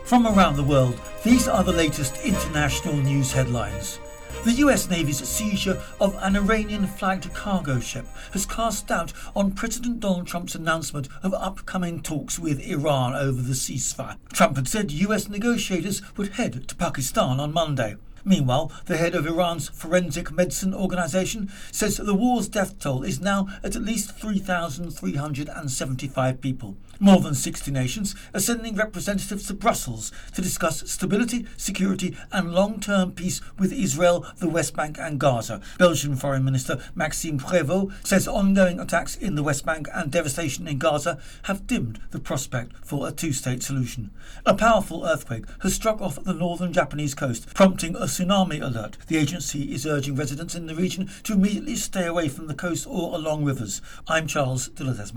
From around the world, these are the latest international news headlines. The US Navy's seizure of an Iranian-flagged cargo ship has cast doubt on President Donald Trump's announcement of upcoming talks with Iran over the ceasefire. Trump had said US negotiators would head to Pakistan on Monday. Meanwhile, the head of Iran's forensic medicine organisation says the war's death toll is now at least 3,375 people. More than 60 nations are sending representatives to Brussels to discuss stability, security and long-term peace with Israel, the West Bank and Gaza. Belgian Foreign Minister Maxime Prévost says ongoing attacks in the West Bank and devastation in Gaza have dimmed the prospect for a two-state solution. A powerful earthquake has struck off the northern Japanese coast, prompting a tsunami alert. The agency is urging residents in the region to immediately stay away from the coast or along rivers. I'm Charles de Ledesma.